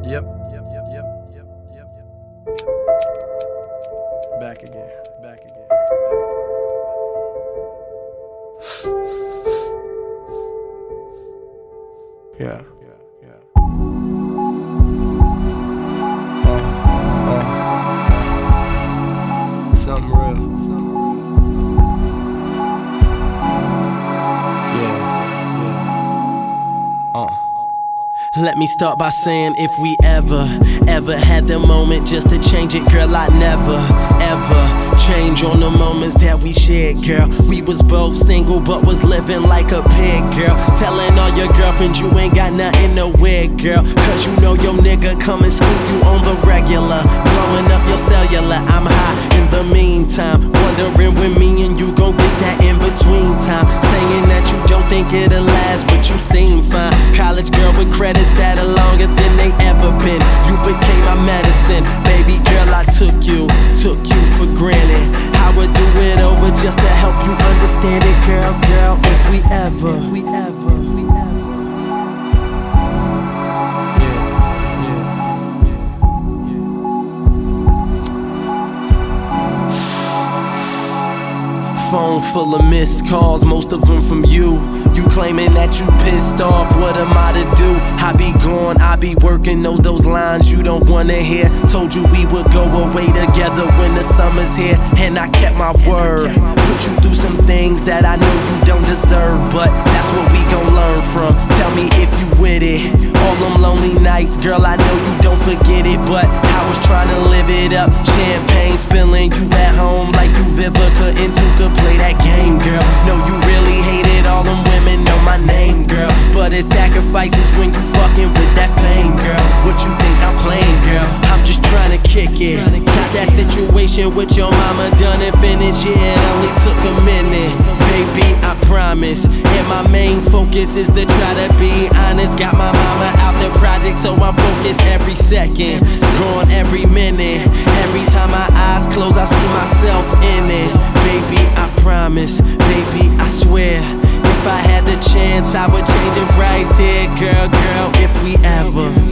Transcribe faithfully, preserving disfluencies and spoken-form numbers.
Yep, yep, yep, yep, yep, yep, yep. Back again, back again, back again. Yeah, yeah, yeah. Uh, uh, something real, something real. Yeah, yeah. Uh. Let me start by saying if we ever, ever had the moment just to change it, girl, I never, ever change on the moments that we shared, girl. We was both single but was living like a pig, girl. Telling all your girlfriends you ain't got nothing to wear, girl, cause you know your nigga come and scoop you on the regular. Blowing up your cellular, I'm high in the meantime, wondering when me and you gon' get that in between time. Saying that you don't think it'll last, but you seem fine. College girl with credits that are longer than they ever been. You became my medicine, baby girl, I took you, took you for granted. I would do it over just to help you understand it, girl, girl, if we ever, if we ever, we ever. Yeah, yeah, yeah, yeah. Phone full of missed calls, most of them from you. You claiming that you pissed off, what am I to do? I be gone, I be working those those lines you don't wanna hear. Told you we would go away together when the summer's here, and I kept my word. Put you through some things that I know you don't deserve, but that's what we gon' learn from. Tell me if you with it. All them lonely nights, girl, I know you don't forget it, but I was trying to live it up. Champagne spilling, you at home like you Vivica into could play that game, girl. No, you really hated all them women know my name, girl, but it sacrifices when you fucking with that fame, girl. What you think I'm playing, girl? I'm just trying to kick it. Got that situation with your mama done and finished, yeah, it only took a minute. Baby, I promise, and my main focus is to try to be honest. Got my mama out the project, so I'm focused every second, gone every minute. Every time my eyes close, I see myself in it. Baby, I promise, baby, I swear, if I had the chance, I would change it right there, girl, girl, if we ever